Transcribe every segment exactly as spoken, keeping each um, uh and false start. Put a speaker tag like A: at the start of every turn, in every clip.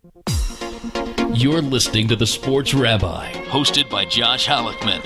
A: You're listening to The Sports Rabbi, hosted by Josh Halleckman.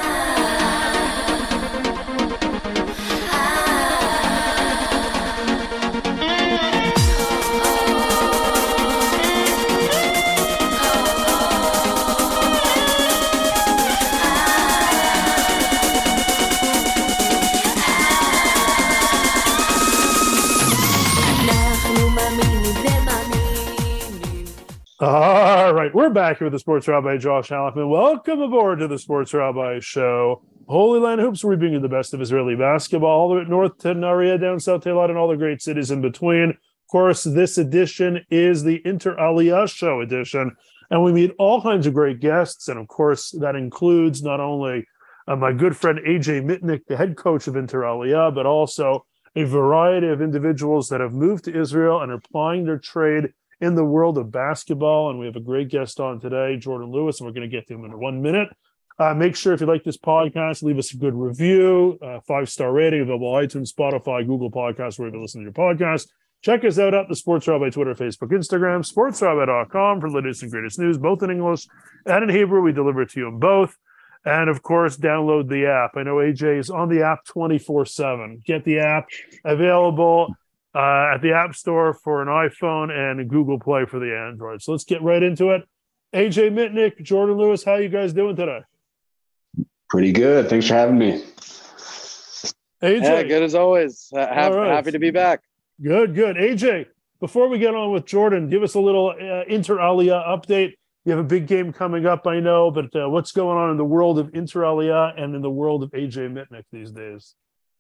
B: All right, we're back here with the Sports Rabbi, Josh Halleckman. Welcome aboard to the Sports Rabbi Show. Holy Land Hoops, we bring you the best of Israeli basketball, all the way north to Nariya, down south to Eilat, and all the great cities in between. Of course, this edition is the Inter Aliyah Show edition, and we meet all kinds of great guests. And of course, that includes not only uh, my good friend A J Mitnick, the head coach of Inter Aliyah, but also a variety of individuals that have moved to Israel and are plying their trade in the world of basketball. And we have a great guest on today, Jordan Lewis, and we're going to get to him in one minute. Uh, make sure if you like this podcast, leave us a good review, uh, five-star rating, available on iTunes, Spotify, Google Podcasts, wherever you listen to your podcast. Check us out at the Sports Rabbi, Twitter, Facebook, Instagram, sports rabbi dot com for the latest and greatest news, both in English and in Hebrew. We deliver it to you in both. And, of course, download the app. I know A J is on the app twenty-four seven. Get the app available Uh, at the App Store for an iPhone and Google Play for the Android. So let's get right into it. A J Mitnick, Jordan Lewis, how you guys doing today?
C: Pretty good. Thanks for having me.
B: A J.
D: Yeah, good as always. Uh, happy,
B: right.
D: happy to be back.
B: Good, good. A J, before we get on with Jordan, give us a little uh, Inter Aliyah update. You have a big game coming up, I know, but uh, what's going on in the world of Inter Aliyah and in the world of A J Mitnick these days?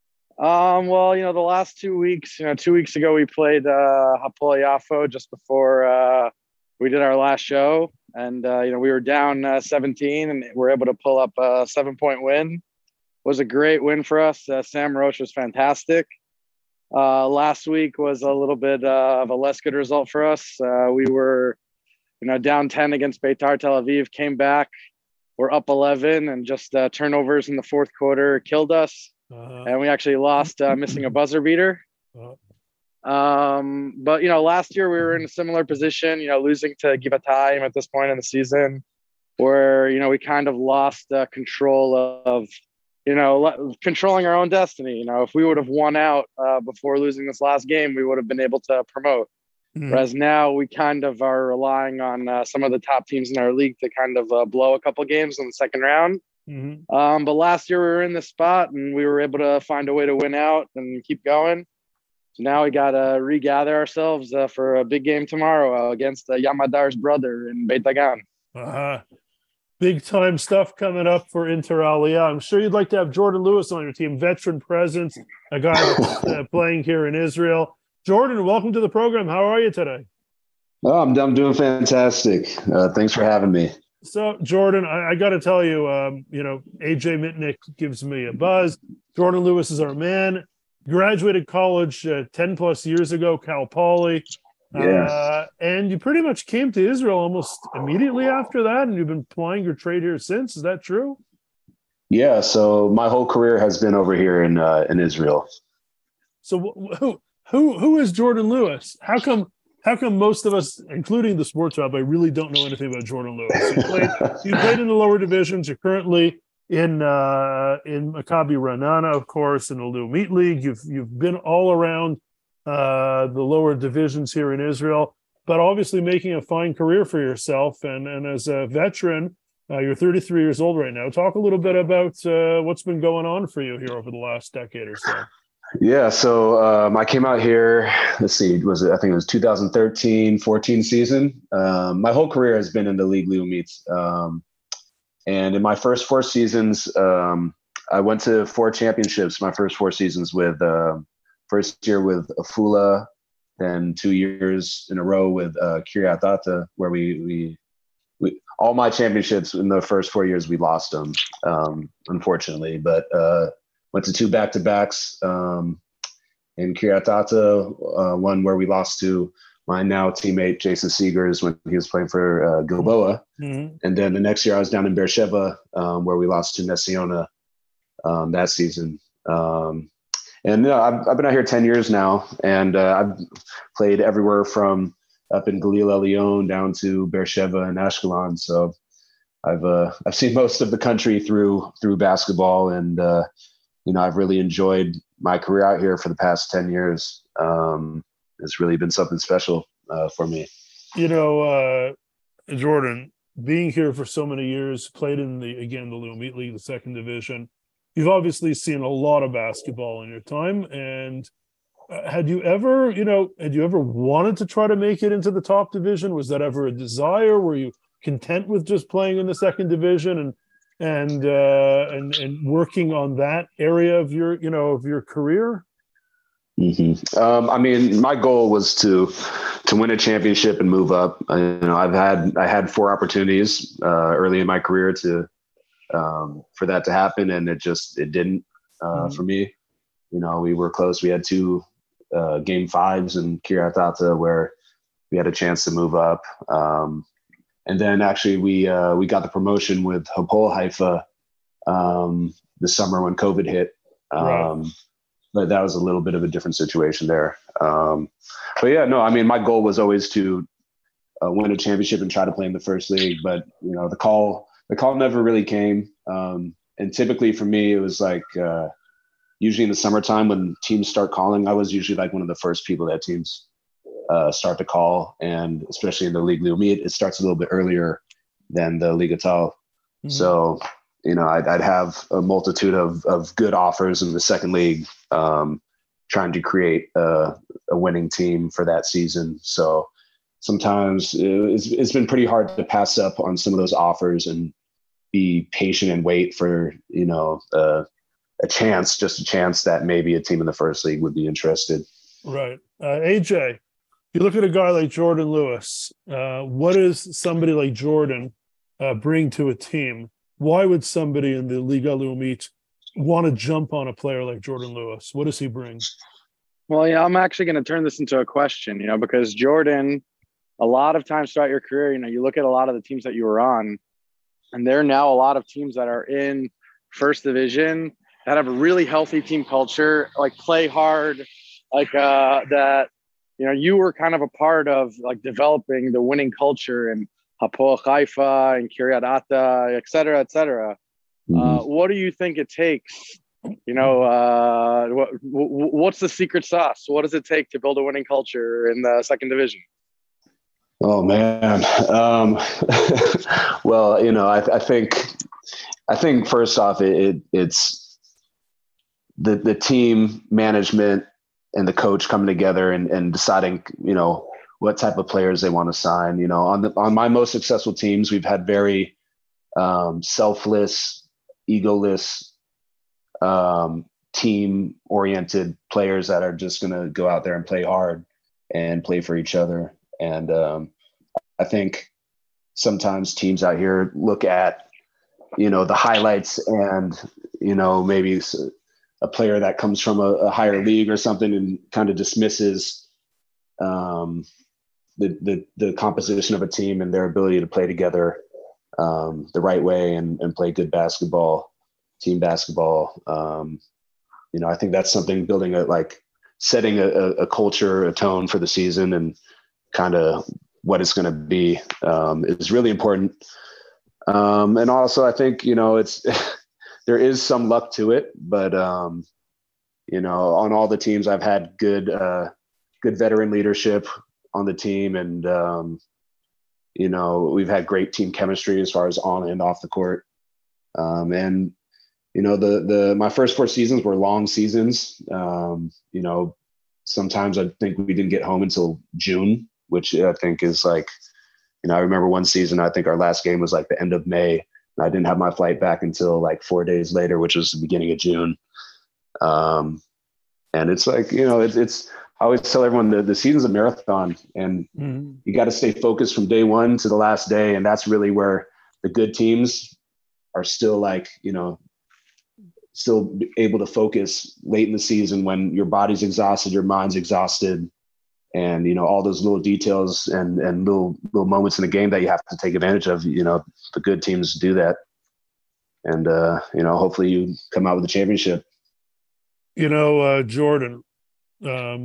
D: Um, well, you know, the last two weeks, you know, two weeks ago we played uh, Hapoel Yafo just before uh, we did our last show, and uh, you know we were down uh, seventeen, and we were able to pull up a seven-point win. It was a great win for us. Uh, Sam Roche was fantastic. Uh, last week was a little bit uh, of a less good result for us. Uh, we were, you know, down ten against Beitar Tel Aviv, came back, we're up eleven, and just uh, turnovers in the fourth quarter killed us. Uh-huh. And we actually lost uh, missing a buzzer beater. Uh-huh. Um, but, you know, last year we were in a similar position, you know, losing to Givatayim at this point in the season where, you know, we kind of lost uh, control of, you know, le- controlling our own destiny. You know, if we would have won out uh, before losing this last game, we would have been able to promote. Mm-hmm. Whereas now we kind of are relying on uh, some of the top teams in our league to kind of uh, blow a couple games in the second round. Mm-hmm. Um, but last year we were in this spot and we were able to find a way to win out and keep going. So now we got to regather ourselves uh, for a big game tomorrow uh, against uh, Yamadar's brother in Beit Dagan.
B: Uh-huh. Big time stuff coming up for Inter Aliyah. I'm sure you'd like to have Jordan Lewis on your team, veteran presence, a guy that's uh, playing here in Israel. Jordan, welcome to the program. How are you today?
C: Oh, I'm, I'm doing fantastic. Uh, thanks for having me.
B: So, Jordan, I, I got to tell you, um, you know, A J Mitnick gives me a buzz. Jordan Lewis is our man. Graduated college uh, ten plus years ago, Cal Poly.
C: Yeah.
B: Uh, and you pretty much came to Israel almost immediately after that, and you've been plying your trade here since. Is that true?
C: Yeah. So my whole career has been over here in uh, in Israel.
B: So who who who is Jordan Lewis? How come? How come most of us, including the Sports Rabbi, really don't know anything about Jordan Lewis? You played, you played in the lower divisions. You're currently in uh, in Maccabi Ra'anana, of course, in the Leumit League. You've you've been all around uh, the lower divisions here in Israel, but obviously making a fine career for yourself. And and as a veteran, uh, you're thirty-three years old right now. Talk a little bit about uh, what's been going on for you here over the last decade or so.
C: Yeah, so um, I came out here, let's see, was it, I think it was two thousand thirteen fourteen season. Um, my whole career has been in the League Leumit. Um, and in my first four seasons, um, I went to four championships, my first four seasons with, uh, first year with Afula, then two years in a row with uh, Kiryat Ata, where we, we, we, all my championships in the first four years, we lost them, um, unfortunately, but uh, went to two back-to-backs um, in Kiryat Ata, uh, one where we lost to my now teammate Jason Seegers when he was playing for uh, Gilboa. Mm-hmm. And then the next year I was down in Beersheba um, where we lost to Ness Ziona um, that season. Um, and you know, I've, I've been out here ten years now, and uh, I've played everywhere from up in Galil Elyon down to Beersheba and Ashkelon. So I've uh, I've seen most of the country through through basketball, and uh, you know I've really enjoyed my career out here for the past ten years. Um, it's really been something special uh, for me.
B: You know, uh, Jordan, being here for so many years, played in the again the Leumit League, the second division. You've obviously seen a lot of basketball in your time, and uh, had you ever, you know, had you ever wanted to try to make it into the top division? Was that ever a desire? Were you content with just playing in the second division and and uh, and and working on that area of your, you know, of your career?
C: Mm-hmm. Um, I mean, my goal was to to win a championship and move up. I, you know, I've had I had four opportunities uh, early in my career to um, for that to happen, and it just it didn't uh, mm-hmm. for me. You know, we were close. We had two uh, game fives in Kiryat Ata where we had a chance to move up, um, and then actually we uh, we got the promotion with Hapoel Haifa um, the summer when COVID hit. Um,
B: right.
C: But that was a little bit of a different situation there. Um, but yeah, no, I mean, my goal was always to uh, win a championship and try to play in the first league. But, you know, the call, the call never really came. Um, and typically for me, it was like uh, usually in the summertime when teams start calling, I was usually like one of the first people that teams uh, start to call. And especially in the League Leumit, it starts a little bit earlier than the Liga Tal. Mm-hmm. So, you know, I'd, I'd have a multitude of, of good offers in the second league, um, trying to create a, a winning team for that season. So sometimes it's, it's been pretty hard to pass up on some of those offers and be patient and wait for, you know, uh, a chance, just a chance that maybe a team in the first league would be interested.
B: Right. Uh, A J, you look at a guy like Jordan Lewis. Uh, what does somebody like Jordan uh, bring to a team? Why would somebody in the Liga Leumit want to jump on a player like Jordan Lewis? What does he bring?
D: Well, yeah, I'm actually going to turn this into a question, you know, because Jordan, a lot of times throughout your career, you know, you look at a lot of the teams that you were on, and there are now a lot of teams that are in first division that have a really healthy team culture, like play hard, like uh, that, you know, you were kind of a part of like developing the winning culture and Hapoel Haifa and Kiryat Ata, et cetera, et cetera. Mm-hmm. Uh, what do you think it takes? You know, uh, what, what's the secret sauce? What does it take to build a winning culture in the second division?
C: Oh man. Um, well, you know, I, I think, I think first off, it, it, it's the the team management and the coach coming together and, and deciding, you know, what type of players they want to sign. You know, on the on my most successful teams, we've had very um, selfless, egoless, um, team-oriented players that are just going to go out there and play hard and play for each other. And um, I think sometimes teams out here look at, you know, the highlights and, you know, maybe a player that comes from a, a higher league or something and kind of dismisses um, the, the, the composition of a team and their ability to play together um, the right way and, and play good basketball, team basketball. Um, you know, I think that's something building a, like setting a, a culture, a tone for the season and kind of what it's going to be um, is really important. Um, and also I think, you know, it's, there is some luck to it, but um, you know, on all the teams I've had good, uh, good veteran leadership on the team. And, um, you know, we've had great team chemistry as far as on and off the court. Um, and, you know, the, the, my first four seasons were long seasons. Um, you know, sometimes I think we didn't get home until June, which I think is like, you know, I remember one season, I think our last game was like the end of May. And I didn't have my flight back until like four days later, which was the beginning of June. Um, and it's like, you know, it's, it's, I always tell everyone that the season's a marathon and mm-hmm. you got to stay focused from day one to the last day. And that's really where the good teams are still like, you know, still able to focus late in the season when your body's exhausted, your mind's exhausted. And, you know, all those little details and, and little, little moments in the game that you have to take advantage of, you know, the good teams do that. And, uh, you know, hopefully you come out with a championship.
B: You know, uh, Jordan, um,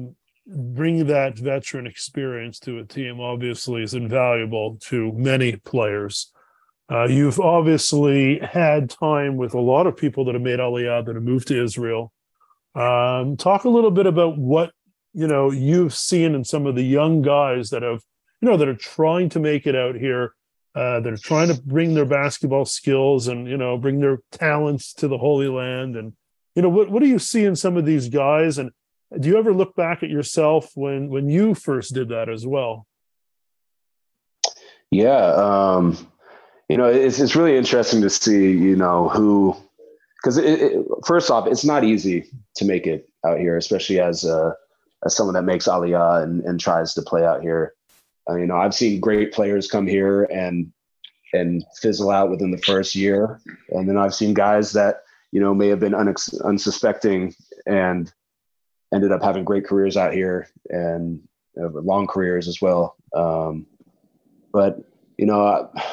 B: bringing that veteran experience to a team obviously is invaluable to many players. Uh, you've obviously had time with a lot of people that have made Aliyah, that have moved to Israel. Um, talk a little bit about what, you know, you've seen in some of the young guys that have, you know, that are trying to make it out here, uh, that are trying to bring their basketball skills and, you know, bring their talents to the Holy Land. And, you know, what, what do you see in some of these guys? And do you ever look back at yourself when, when you first did that as well?
C: Yeah. Um, you know, it's, it's really interesting to see, you know, who, because it, it, first off, it's not easy to make it out here, especially as uh, as someone that makes Aliyah and, and tries to play out here. Uh, you know, I've seen great players come here and and fizzle out within the first year, and then I've seen guys that, you know, may have been unex- unsuspecting and ended up having great careers out here and uh, long careers as well. Um, but you know, I,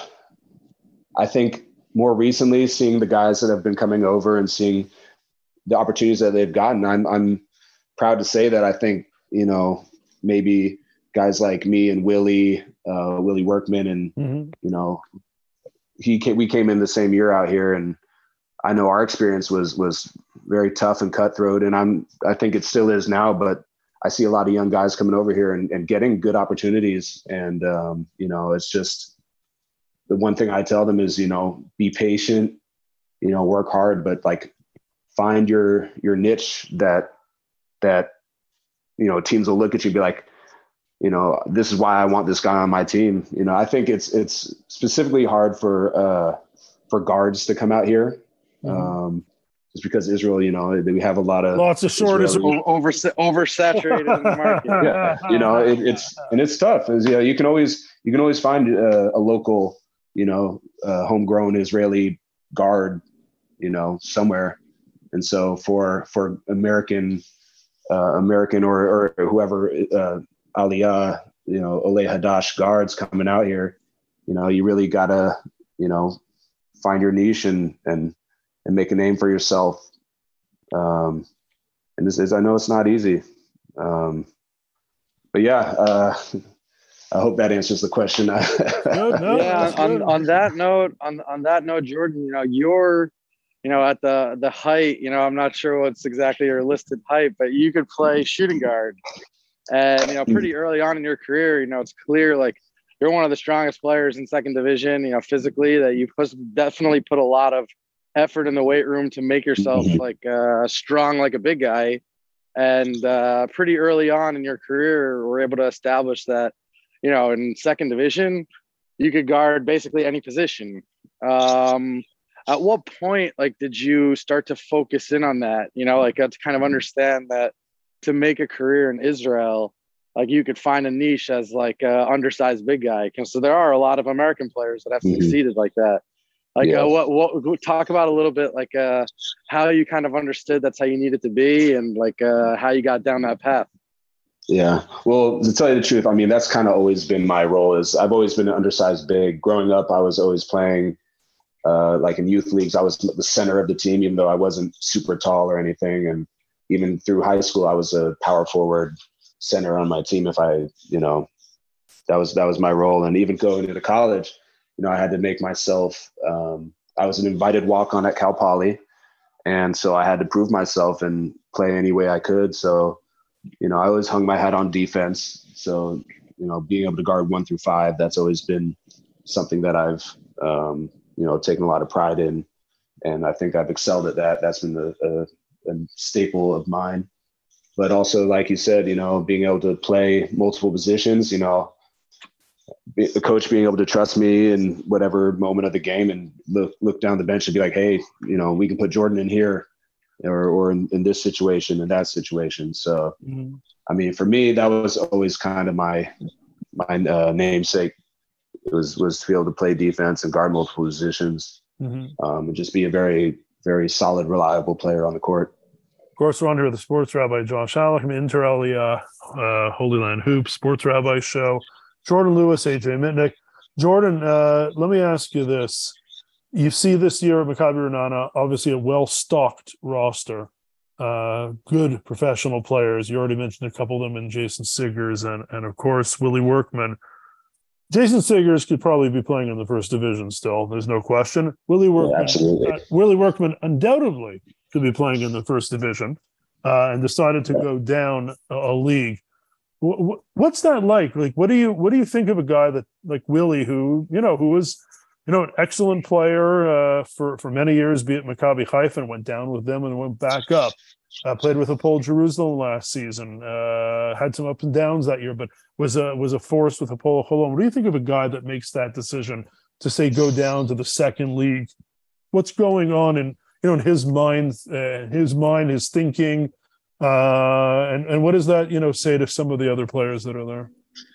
C: I think more recently, seeing the guys that have been coming over and seeing the opportunities that they've gotten, I'm I'm proud to say that I think, you know, maybe guys like me and Willie, uh, Willie Workman, and
B: Mm-hmm.
C: you know, he came, we came in the same year out here, and I know our experience was was very tough and cutthroat, and I'm I think it still is now, but I see a lot of young guys coming over here and, and getting good opportunities, and um, you know, it's just. The one thing I tell them is, you know, be patient, you know, work hard, but like find your, your niche that, that, you know, teams will look at you and be like, you know, this is why I want this guy on my team. You know, I think it's, it's specifically hard for, uh, for guards to come out here.
B: Mm-hmm.
C: Um, just because Israel, you know, we have a lot of
B: lots of shortest
D: over oversaturated in the market.
C: Yeah, you know, it, it's and it's tough. Is, you know, you can always you can always find a, a local, you know, uh, homegrown Israeli guard, you know, somewhere. And so for for American uh, American or or whoever uh, Aliyah, you know, Oleh Hadash guards coming out here, you know, you really gotta, you know, find your niche and and and make a name for yourself. Um, and this is, I know it's not easy. Um, but yeah, uh, I hope that answers the question.
B: Good, no,
D: yeah. On, on that note, on, on that note, Jordan, you know, you're, you know, at the, the height, you know, I'm not sure what's exactly your listed height, but you could play shooting guard. And, you know, pretty early on in your career, you know, it's clear, like, you're one of the strongest players in second division, you know, physically, that you've definitely put a lot of effort in the weight room to make yourself like uh, strong, like a big guy. And uh, pretty early on in your career, we're able to establish that, you know, in second division, you could guard basically any position. Um, at what point, like, did you start to focus in on that? You know, like, to kind of understand that to make a career in Israel, like, you could find a niche as like a undersized big guy. So there are a lot of American players that have mm-hmm. succeeded like that. Like, yeah. uh, what, what, talk about a little bit, like, uh, how you kind of understood that's how you needed to be, and like, uh, how you got down that path.
C: Yeah. Well, to tell you the truth, I mean, that's kind of always been my role. Is I've always been an undersized big. Growing up, I was always playing, uh, like in youth leagues. I was the center of the team, even though I wasn't super tall or anything. And even through high school, I was a power forward center on my team. If I, you know, that was, that was my role. And even going into college, you know, I had to make myself, um, I was an invited walk-on at Cal Poly. And so I had to prove myself and play any way I could. So, you know, I always hung my hat on defense. So, you know, being able to guard one through five, that's always been something that I've, um, you know, taken a lot of pride in. And I think I've excelled at that. That's been a, a, a staple of mine. But also, like you said, you know, being able to play multiple positions, you know, the coach being able to trust me in whatever moment of the game and look look down the bench and be like, hey, you know, we can put Jordan in here or or in, in this situation and that situation. So, mm-hmm. I mean, for me, that was always kind of my my uh, namesake. It was was to be able to play defense and guard multiple positions, mm-hmm. um, and just be a very, very solid, reliable player on the court.
B: Of course, we're on here with the Sports Rabbi Josh Halleckman, Inter Aliyah, uh, Holy Land Hoops, Sports Rabbi Show. Jordan Lewis, A J Mitnick. Jordan, uh, let me ask you this. You see this year at Maccabi Ra'anana, obviously a well-stocked roster. uh, good professional players. You already mentioned a couple of them in Jason Siggers and, and of course, Willie Workman. Jason Siggers could probably be playing in the first division still. There's no question. Willie Workman,
C: Yeah, absolutely.
B: uh, Willie Workman undoubtedly could be playing in the first division uh, and decided to go down a, a league. W- w- what's that like? Like, what do you what do you think of a guy that like Willie, who you know, who was you know an excellent player uh, for for many years, be it Maccabi Haifa, and went down with them and went back up. Uh, played with Hapoel Jerusalem last season. Uh, had some ups and downs that year, but was a was a force with Hapoel Holon. What do you think of a guy that makes that decision to say go down to the second league? What's going on in you know in his mind, uh, his mind, his thinking, uh, and and what does that you know say to some of the other players that are there?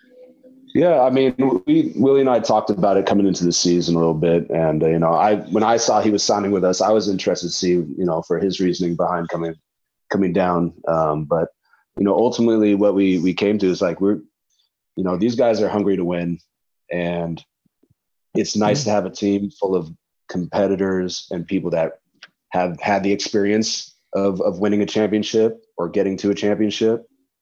C: Yeah, I mean, we, Willie and I talked about it coming into the season a little bit, and uh, you know, I when I saw he was signing with us, I was interested to see you know for his reasoning behind coming. coming down. Um, but, you know, ultimately what we, we came to is like, we're, you know, these guys are hungry to win, and it's nice to have a team full of competitors and people that have had the experience of, of winning a championship or getting to a championship.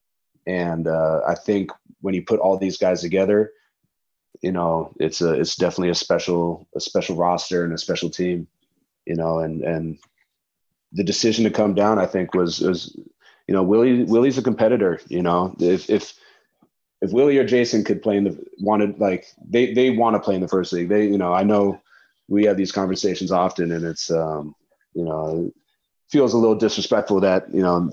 C: And uh, I think when you put all these guys together, you know, it's a, it's definitely a special, a special roster and a special team, you know, and, and, the decision to come down, I think, was was you know Willie Willie's a competitor. You know, if if if Willie or Jason could play in the wanted like they they want to play in the first league. They you know I know we have these conversations often, and it's um, you know it feels a little disrespectful that you know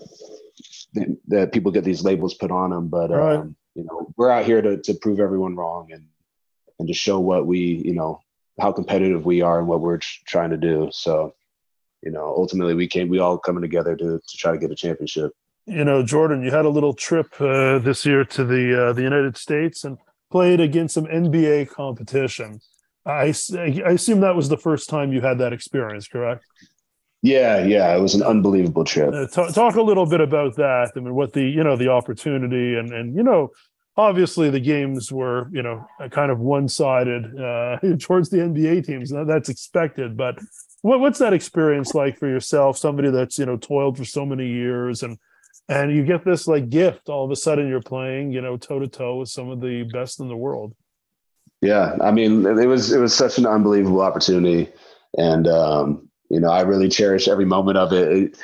C: that, that people get these labels put on them. But
B: Right.
C: um, you know we're out here to to prove everyone wrong and and to show what we you know how competitive we are and what we're tr- trying to do. So. You know, ultimately we came, we all coming together to to try to get a championship.
B: You know, Jordan, you had a little trip uh, this year to the uh, the United States and played against some N B A competition. I, I assume that was the first time you had that experience, correct?
C: Yeah, yeah, it was an unbelievable trip.
B: Uh, talk, talk a little bit about that. I mean, what the you know the opportunity and and you know, obviously the games were you know kind of one sided uh, towards the N B A teams. That's expected, but. What, what's that experience like for yourself? Somebody that's you know toiled for so many years, and and you get this like gift. All of a sudden, you're playing you know toe to toe with some of the best in the world.
C: Yeah, I mean, it was it was such an unbelievable opportunity, and um, you know, I really cherish every moment of it. it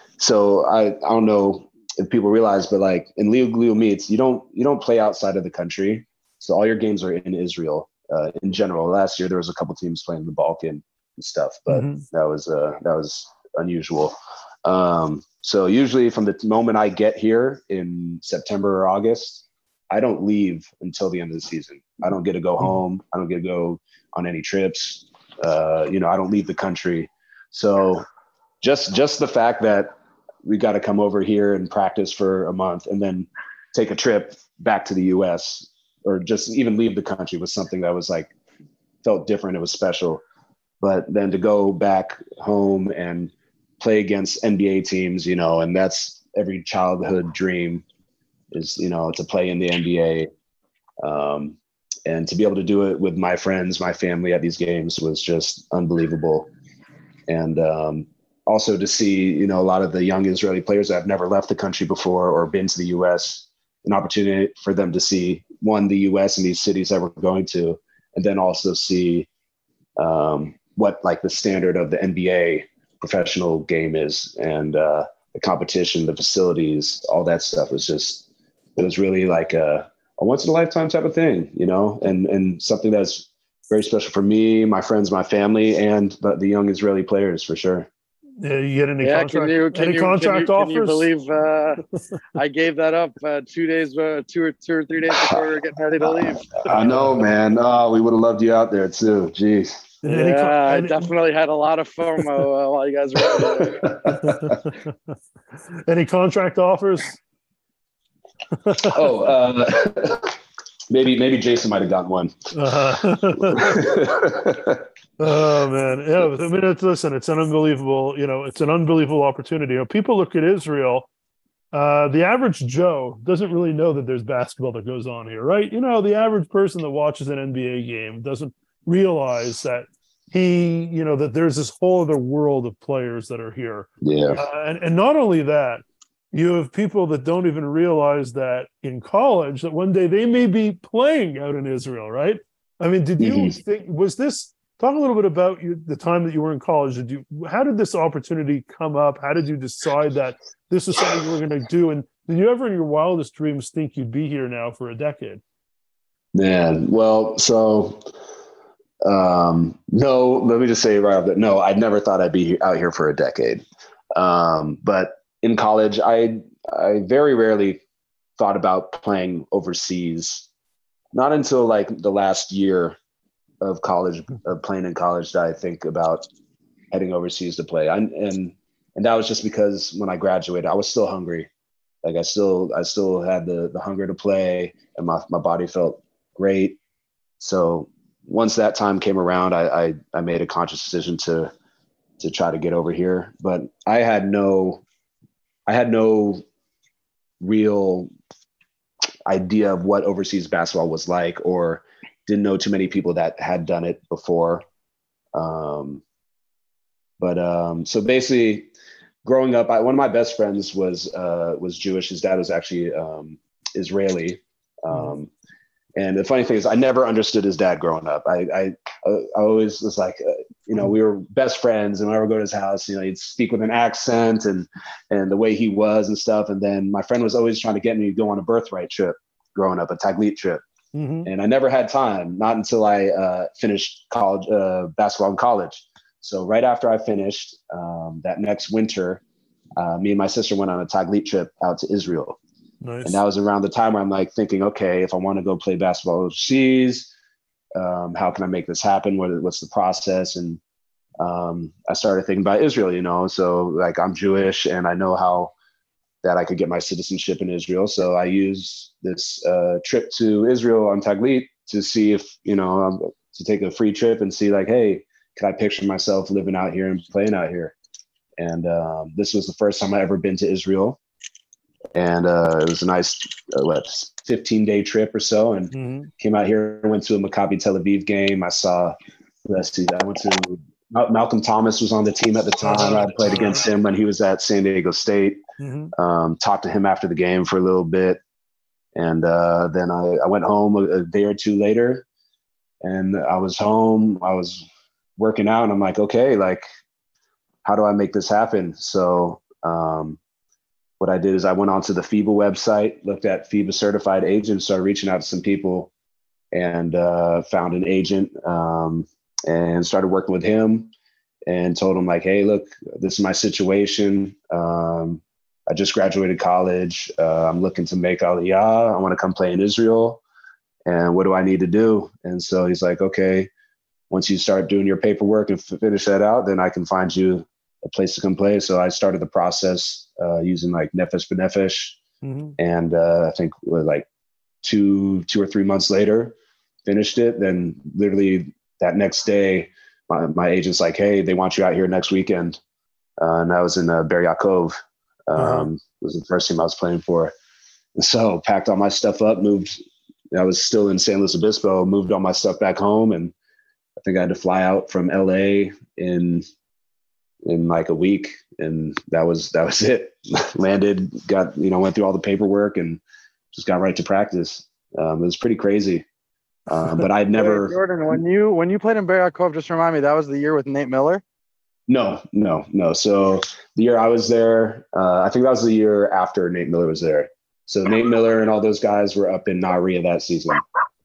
C: so I I don't know if people realize, but like in League Leo meets, you don't you don't play outside of the country. So all your games are in Israel. Uh, in general, last year there was a couple teams playing in the Balkan. And stuff, but mm-hmm. that was uh, that was unusual. Um, so usually from the moment I get here in September or August, I don't leave until the end of the season. I don't get to go home. I don't get to go on any trips. Uh, you know, I don't leave the country. So just just the fact that we got to come over here and practice for a month and then take a trip back to the U S or just even leave the country was something that was like felt different. It was special. But then to go back home and play against N B A teams, you know, and that's every childhood dream is, you know, to play in the N B A. Um, and to be able to do it with my friends, my family at these games was just unbelievable. And um, also to see, you know, a lot of the young Israeli players that have never left the country before or been to the U S, an opportunity for them to see, one, the U S and these cities that we're going to, and then also see, um, what like the standard of the N B A professional game is and uh, the competition, the facilities, all that stuff was just, it was really like a, a once in a lifetime type of thing, you know, and, and something that's very special for me, my friends, my family, and the, the young Israeli players for sure.
B: Yeah, you get any
D: yeah,
B: contract,
D: can you, can
B: any
D: you,
B: contract
D: can you,
B: offers?
D: Can you believe uh, I gave that up uh, two days, uh, two or two or three days before we were getting ready to leave?
C: I know, man. Oh, we would have loved you out there too. Jeez.
B: Any,
D: yeah,
B: any,
D: I definitely had a lot of FOMO uh, while you guys were
B: there. Any contract offers?
C: oh, uh, maybe maybe Jason might have gotten one.
B: Uh, oh man, yeah. I mean, it's, listen, it's an unbelievable. You know, it's an unbelievable opportunity. You know, people look at Israel. Uh, the average Joe doesn't really know that there's basketball that goes on here, right? You know, the average person that watches an N B A game doesn't realize that he, you know, that there's this whole other world of players that are here.
C: Yeah.
B: Uh, and, and not only that, you have people that don't even realize that in college that one day they may be playing out in Israel, right? I mean, did you
C: Mhm.
B: think, was this, talk a little bit about you, the time that you were in college. Did you, how did this opportunity come up? How did you decide that this is something you were going to do? And did you ever in your wildest dreams think you'd be here now for a decade?
C: Man, well, so um, no, let me just say right off that no, I never thought I'd be out here for a decade. Um, but in college, I I very rarely thought about playing overseas. Not until like the last year of college, of playing in college, that I think about heading overseas to play. I, and and that was just because when I graduated, I was still hungry. Like I still I still had the the hunger to play, and my my body felt great. So once that time came around, I, I I made a conscious decision to to try to get over here. But I had no I had no real idea of what overseas basketball was like, or didn't know too many people that had done it before. Um, but um, so basically, growing up, I, one of my best friends was uh, was Jewish. His dad was actually um, Israeli. Um, and the funny thing is, I never understood his dad growing up. I I, I always was like, uh, you know, we were best friends, and whenever I would go to his house, you know, he'd speak with an accent and and the way he was and stuff. And then my friend was always trying to get me to go on a birthright trip growing up, a Taglit trip.
B: Mm-hmm.
C: And I never had time, not until I uh, finished college uh, basketball in college. So right after I finished, um, that next winter, uh, me and my sister went on a Taglit trip out to Israel.
B: Nice.
C: And that was around the time where I'm like thinking, okay, if I want to go play basketball overseas, um, how can I make this happen? What, what's the process? And um, I started thinking about Israel, you know, so like I'm Jewish and I know how that I could get my citizenship in Israel. So I used this uh, trip to Israel on Taglit to see if, you know, um, to take a free trip and see like, hey, can I picture myself living out here and playing out here? And um, this was the first time I ever been to Israel. And uh, it was a nice, uh, what, fifteen day trip or so. And
B: Mm-hmm.
C: came out here, went to a Maccabi Tel Aviv game. I saw, let's see, I went to, Malcolm Thomas was on the team at the time. I played against him when he was at San Diego State.
B: Mm-hmm.
C: Um, talked to him after the game for a little bit. And uh, then I, I went home a, a day or two later, and I was home. I was working out, and I'm like, okay, like, how do I make this happen? So um, what I did is I went onto the FIBA website, looked at FIBA certified agents, started reaching out to some people, and uh, found an agent um, and started working with him and told him like, hey, look, this is my situation. Um, I just graduated college. Uh, I'm looking to make Aliyah. I want to come play in Israel. And what do I need to do? And so he's like, okay, once you start doing your paperwork and f- finish that out, then I can find you a place to come play. So I started the process uh, using like Nefesh B'Nefesh.
B: Mm-hmm.
C: And uh, I think uh, like two, two or three months later, finished it. Then literally that next day, my, my agent's like, hey, they want you out here next weekend. Uh, and that was in uh, Ber Yaakov. Um,
B: Uh-huh.
C: It was the first team I was playing for. And so packed all my stuff up, moved. I was still in San Luis Obispo, moved all my stuff back home. And I think I had to fly out from L A in, in like a week. And that was, that was it. Landed, got, you know, went through all the paperwork and just got right to practice. Um, it was pretty crazy. Um, but I'd never,
D: Wait, Jordan, when you when you played in Ber Yaakov, just remind me, that was the year with Nate Miller?
C: no, no, no. So the year I was there, uh, I think that was the year after Nate Miller was there. So Nate Miller and all those guys were up in Nahariya that season.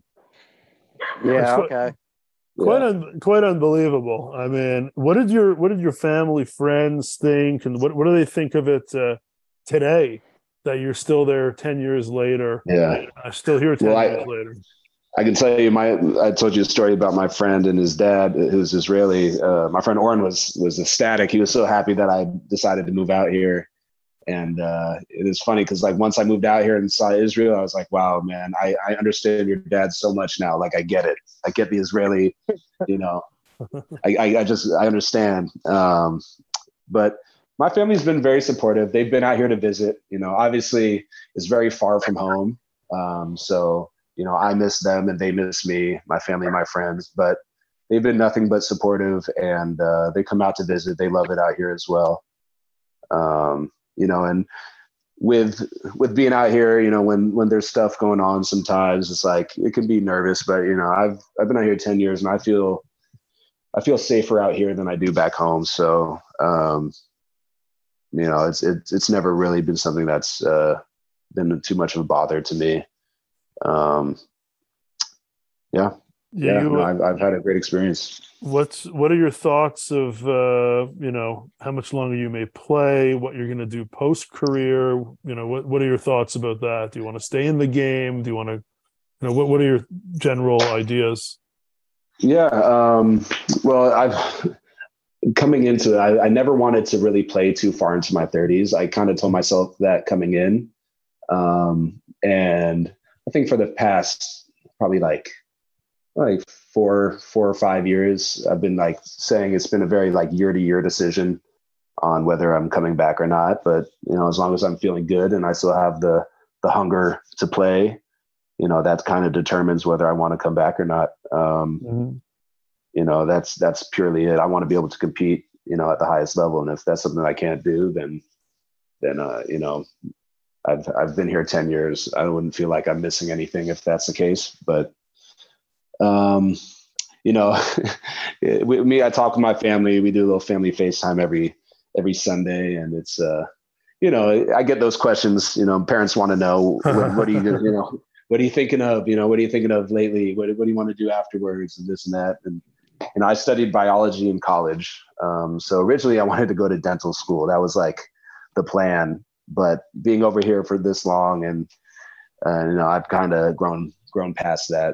D: Yeah,
B: That's
D: okay.
B: Quite
C: Yeah.
B: un- quite unbelievable. I mean, what did your what did your family, friends think, and what what do they think of it uh, today? That you're still there ten years later.
C: Yeah.
B: I'm still here ten
C: Well, I-
B: years later.
C: I can tell you my, I told you a story about my friend and his dad, who's Israeli. Uh, my friend Oren was, was ecstatic. He was so happy that I decided to move out here. And uh, it is funny because like once I moved out here and saw Israel, I was like, wow, man, I, I understand your dad so much now. Like I get it. I get the Israeli, you know, I, I, I just, I understand. Um, but my family's been very supportive. They've been out here to visit, you know, obviously it's very far from home. Um, so, you know, I miss them and they miss me, my family, my friends. But they've been nothing but supportive, and uh, they come out to visit. They love it out here as well. Um, you know, and with with being out here, you know, when when there's stuff going on, sometimes it's like it can be nervous. But you know, I've I've been out here ten years, and I feel I feel safer out here than I do back home. So um, you know, it's it's it's never really been something that's uh, been too much of a bother to me. Um, yeah.
B: Yeah,
C: Yeah,
B: you,
C: no, I've I've had a great experience.
B: what's what are your thoughts of uh, you know, how much longer you may play, what you're going to do post career? You know, what what are your thoughts about that? Do you want to stay in the game? Do you want to, you know, what what are your general ideas?
C: Yeah, um, well, I've coming into it, I, I never wanted to really play too far into my thirties. I kind of told myself that coming in, um, and I think for the past probably like. like four, four or five years, I've been like saying it's been a very like year to year decision on whether I'm coming back or not. But, you know, as long as I'm feeling good and I still have the, the hunger to play, you know, that kind of determines whether I want to come back or not. Um, mm-hmm. You know, that's, that's purely it. I want to be able to compete, you know, at the highest level. And if that's something I can't do, then, then, uh, you know, I've, I've been here ten years. I wouldn't feel like I'm missing anything if that's the case, but, Um, you know, with me, I talk with my family. We do a little family FaceTime every every Sunday, and it's uh, you know, I get those questions. You know, parents want to know what, what are you, you know, what are you thinking of? You know, what are you thinking of lately? What what do you want to do afterwards, and this and that. And you know, I studied biology in college. Um, so originally, I wanted to go to dental school. That was like the plan. But being over here for this long, and uh, you know, I've kind of grown grown past that.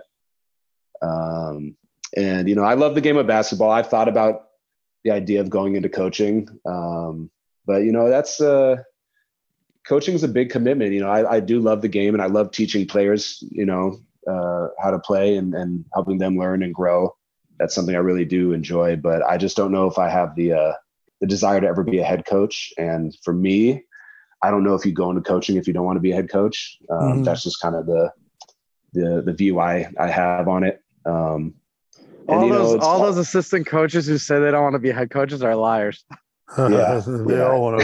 C: Um, and, you know, I love the game of basketball. I've thought about the idea of going into coaching. Um, but, you know, that's, uh, coaching is a big commitment. You know, I, I do love the game, and I love teaching players, you know, uh, how to play and, and helping them learn and grow. That's something I really do enjoy, but I just don't know if I have the, uh, the desire to ever be a head coach. And for me, I don't know if you go into coaching if you don't want to be a head coach. Um, mm-hmm. That's just kind of the, the, the view I, I have on it. Um,
D: and, all those, know, all those assistant coaches who say they don't want to be head coaches are liars.
B: Yeah, they yeah. all want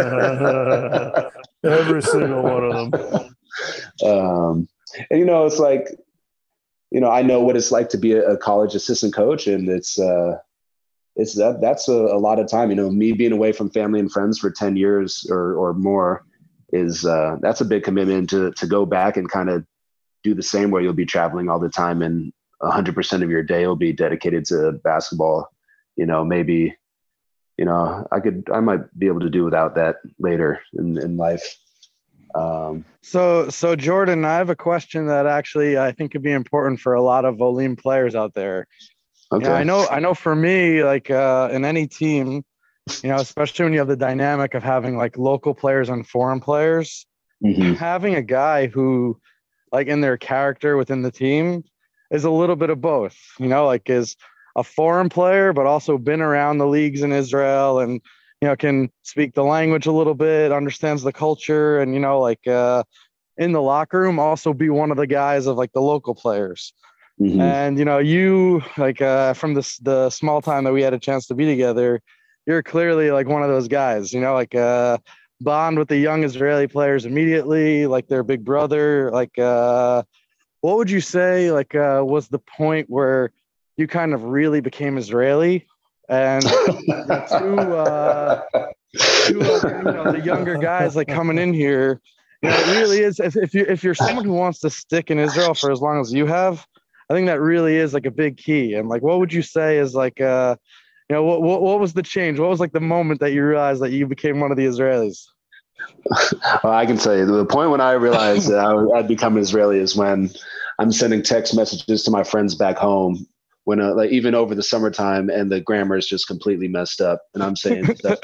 B: to be. Every single one of them.
C: Um, and you know, it's like, you know, I know what it's like to be a, a college assistant coach, and it's, uh, it's that that's a, a lot of time. You know, me being away from family and friends for ten years or or more is uh, that's a big commitment to to go back and kind of do the same, where you'll be traveling all the time and one hundred percent of your day will be dedicated to basketball. You know, maybe, you know, I could, I might be able to do without that later in, in life. Um,
D: so, so Jordan, I have a question that actually I think could be important for a lot of Olim players out there. Okay. You know, I know, I know for me, like uh, in any team, you know, especially when you have the dynamic of having like local players and foreign players, mm-hmm. having a guy who like in their character within the team is a little bit of both, you know, like is a foreign player, but also been around the leagues in Israel and, you know, can speak the language a little bit, understands the culture, and, you know, like uh, in the locker room, also be one of the guys of like the local players. Mm-hmm. And, you know, you like uh, from the, the small time that we had a chance to be together, you're clearly like one of those guys, you know, like uh, bond with the young Israeli players immediately, like their big brother, like uh, what would you say, like, uh, was the point where you kind of really became Israeli? And the two, uh, two uh, you know, the younger guys, like, coming in here, you know, it really is, if, if, you, if you're someone who wants to stick in Israel for as long as you have, I think that really is, like, a big key. And, like, what would you say is, like, uh, you know, what, what, what was the change? What was, like, the moment that you realized that you became one of the Israelis?
C: Well, I can tell you the point when I realized that I, I'd become Israeli is when I'm sending text messages to my friends back home, when uh, like even over the summertime, and the grammar is just completely messed up, and I'm saying stuff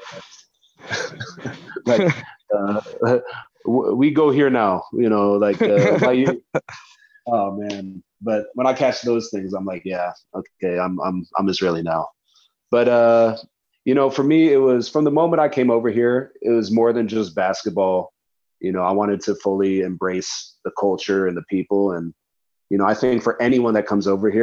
C: like, like uh, we go here now, you know, like, uh, like oh man. But when I catch those things, I'm like, yeah, okay, I'm I'm I'm Israeli now. But uh, you know, for me, it was from the moment I came over here, it was more than just basketball. You know, I wanted to fully embrace the culture and the people. And, you know, I think for anyone that comes over here,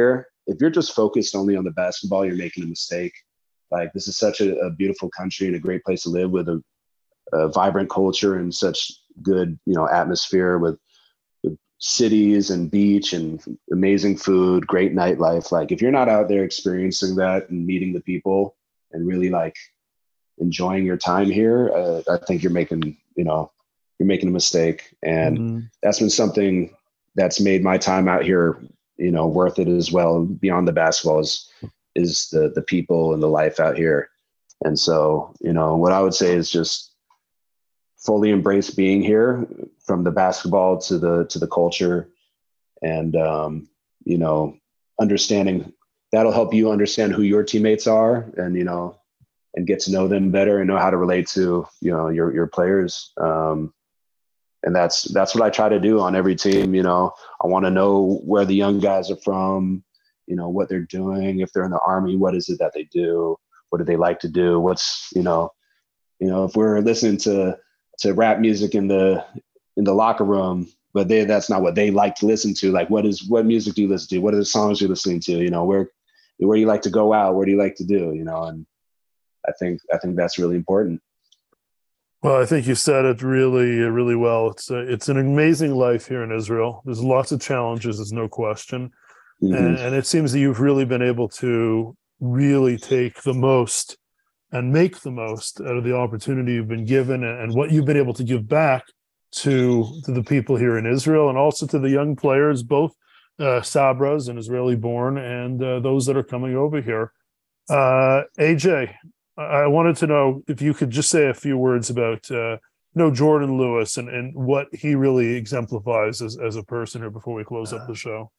C: if you're just focused only on the basketball, you're making a mistake. Like, this is such a, a beautiful country and a great place to live with a, a vibrant culture and such good, you know, atmosphere with, with cities and beach and amazing food, great nightlife. Like, if you're not out there experiencing that and meeting the people and really like enjoying your time here, uh, I think you're making, you know, you're making a mistake. And mm-hmm. that's been something that's made my time out here, you know, worth it as well. Beyond the basketball is, is the, the people and the life out here. And so, you know, what I would say is just fully embrace being here, from the basketball to the, to the culture, and, um, you know, understanding that'll help you understand who your teammates are, and, you know, and get to know them better and know how to relate to, you know, your, your players. Um, and that's, that's what I try to do on every team. You know, I want to know where the young guys are from, you know, what they're doing. If they're in the Army, what is it that they do? What do they like to do? What's, you know, you know, if we're listening to, to rap music in the, in the locker room, but they, that's not what they like to listen to. Like, what is, what music do you listen to? What are the songs you're listening to? You know, where, where do you like to go out? What do you like to do? You know, and I think, I think that's really important.
B: Well, I think you said it really, really well. It's a, it's an amazing life here in Israel. There's lots of challenges, there's no question. Mm-hmm. And, and it seems that you've really been able to really take the most and make the most out of the opportunity you've been given, and, and what you've been able to give back to, to the people here in Israel, and also to the young players, both uh, Sabras and Israeli born, and uh, those that are coming over here. Uh, A J, I wanted to know if you could just say a few words about uh, you know, Jordan Lewis and, and what he really exemplifies as, as a person here before we close up the show.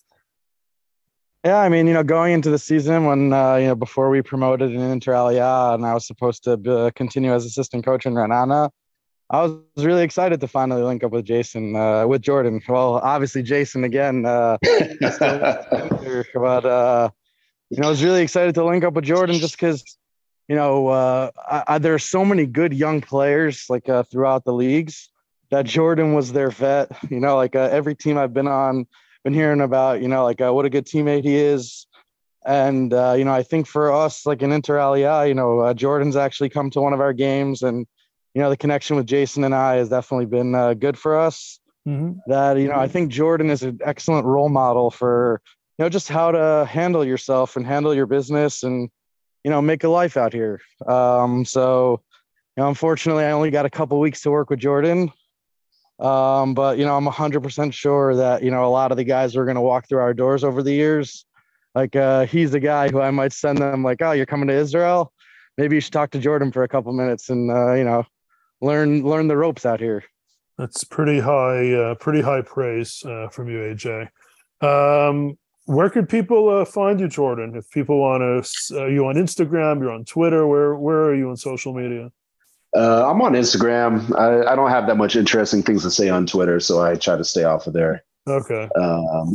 D: Yeah, I mean, you know, going into the season when, uh, you know, before we promoted in Inter Aliyah and I was supposed to be, continue as assistant coach in Ra'anana, I was really excited to finally link up with Jason, uh, with Jordan. Well, obviously Jason again, uh, he's still but, uh, you know, I was really excited to link up with Jordan just because, you know, uh, I, I, there are so many good young players like uh, throughout the leagues that Jordan was their vet. You know, like uh, every team I've been on, been hearing about, you know, like uh, what a good teammate he is. And, uh, you know, I think for us, like in Inter Aliyah, you know, uh, Jordan's actually come to one of our games, and, you know, the connection with Jason and I has definitely been uh, good for us. Mm-hmm. That, you know, I think Jordan is an excellent role model for, you know, just how to handle yourself and handle your business and, you know, make a life out here. Um, so, you know, unfortunately, I only got a couple weeks to work with Jordan. Um, but, you know, I'm one hundred percent sure that, you know, a lot of the guys who are going to walk through our doors over the years, like uh, he's the guy who I might send them like, oh, you're coming to Israel? Maybe you should talk to Jordan for a couple minutes and, uh, you know, learn learn the ropes out here.
B: That's pretty high, uh, pretty high praise uh, from you, A J. Um, where could people uh, find you, Jordan? If people want to, uh, you on Instagram, you're on Twitter. Where where are you on social media?
C: Uh, I'm on Instagram. I, I don't have that much interesting things to say on Twitter, so I try to stay off of there.
B: Okay.
C: Um,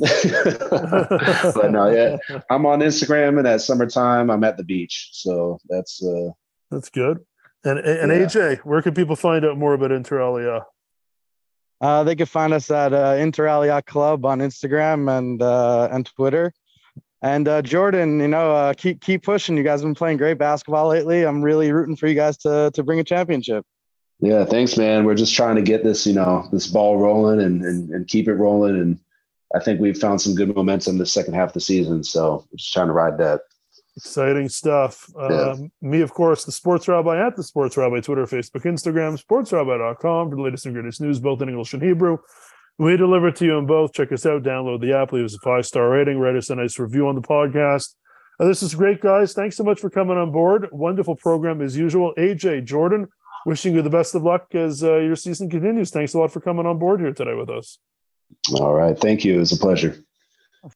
C: but no, yeah, I'm on Instagram, and at summertime, I'm at the beach. So that's uh,
B: that's good. And and yeah. A J, where can people find out more about Inter Aliyah?
D: Uh, they can find us at uh, Inter Aliyah Club on Instagram and uh, and Twitter. And uh, Jordan, you know, uh, keep keep pushing. You guys have been playing great basketball lately. I'm really rooting for you guys to to bring a championship.
C: Yeah, thanks, man. We're just trying to get this, you know, this ball rolling and and, and keep it rolling. And I think we've found some good momentum the second half of the season. So we're just trying to ride that.
B: Exciting stuff.
C: Yeah.
B: Um, me, of course, the Sports Rabbi at the Sports Rabbi, Twitter, Facebook, Instagram, sports rabbi dot com for the latest and greatest news, both in English and Hebrew. We deliver to you in both. Check us out. Download the app. Leave us a five-star rating. Write us a nice review on the podcast. Uh, this is great, guys. Thanks so much for coming on board. Wonderful program as usual. A J, Jordan, wishing you the best of luck as uh, your season continues. Thanks a lot for coming on board here today with us.
C: All right. Thank you. It was a pleasure.